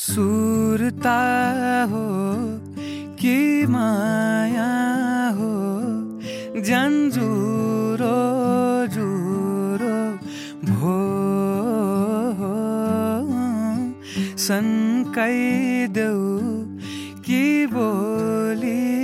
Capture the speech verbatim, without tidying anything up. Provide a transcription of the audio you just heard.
सुरता हो कि माया हो जन्जुरो जुरो भो सन्काइदेऊ कि बोली